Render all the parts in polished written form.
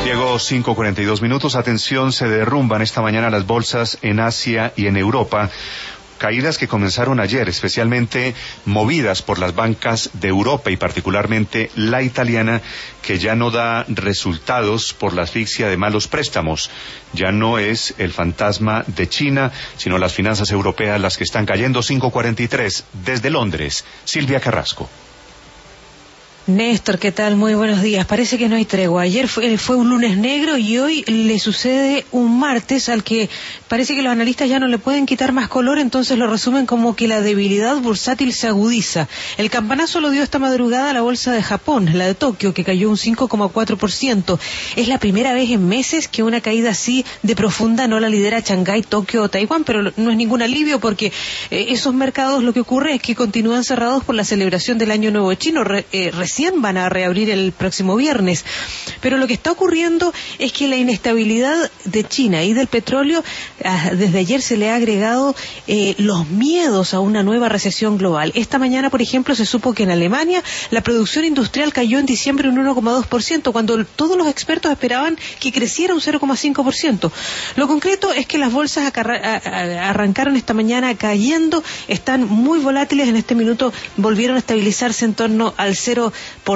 Llegó 5:42. Atención, se derrumban esta mañana las bolsas en Asia y en Europa. Caídas que comenzaron ayer, especialmente movidas por las bancas de Europa y particularmente la italiana, que ya no da resultados por la asfixia de malos préstamos. Ya no es el fantasma de China, sino las finanzas europeas las que están cayendo. 5:43 desde Londres. Silvia Carrasco. Néstor, ¿qué tal? Muy buenos días. Parece que no hay tregua. Ayer fue un lunes negro y hoy le sucede un martes al que parece que los analistas ya no le pueden quitar más color, entonces lo resumen como que la debilidad bursátil se agudiza. El campanazo lo dio esta madrugada la bolsa de Japón, la de Tokio, que cayó un 5,4%. Es la primera vez en meses que una caída así de profunda no la lidera Shanghái, Tokio o Taiwán, pero no es ningún alivio porque esos mercados lo que ocurre es que continúan cerrados por la celebración del Año Nuevo Chino. Recién van a reabrir el próximo viernes, pero lo que está ocurriendo es que la inestabilidad de China y del petróleo, desde ayer se le ha agregado los miedos a una nueva recesión global. Esta mañana, por ejemplo, se supo que en Alemania la producción industrial cayó en diciembre un 1,2%, cuando todos los expertos esperaban que creciera un 0,5%. Lo concreto es que las bolsas arrancaron esta mañana cayendo, están muy volátiles, en este minuto volvieron a estabilizarse en torno al 0%,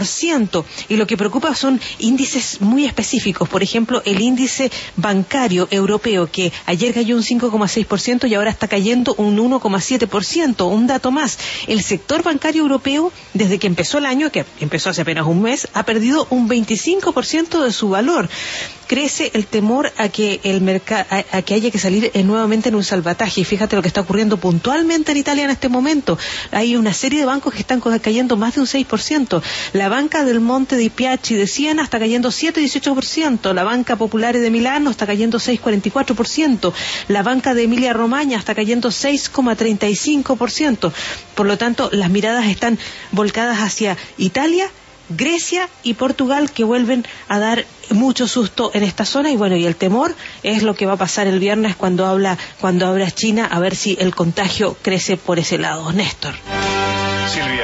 y lo que preocupa son índices muy específicos. Por ejemplo, el índice bancario europeo, que ayer cayó un 5,6% y ahora está cayendo un 1,7%, un dato más. El sector bancario europeo, desde que empezó el año, que empezó hace apenas un mes, ha perdido un 25% de su valor. Crece el temor a que a que haya que salir nuevamente en un salvataje. Y fíjate lo que está ocurriendo puntualmente en Italia en este momento. Hay una serie de bancos que están cayendo más de un 6%. La banca del Monte dei Piaci de Siena está cayendo 7,18%. La banca Popolare de Milano está cayendo 6,44%. La banca de Emilia Romagna está cayendo 6,35%. Por lo tanto, las miradas están volcadas hacia Italia, Grecia y Portugal, que vuelven a dar mucho susto en esta zona. Y bueno, y el temor es lo que va a pasar el viernes cuando abra China, a ver si el contagio crece por ese lado. Néstor. Silvia.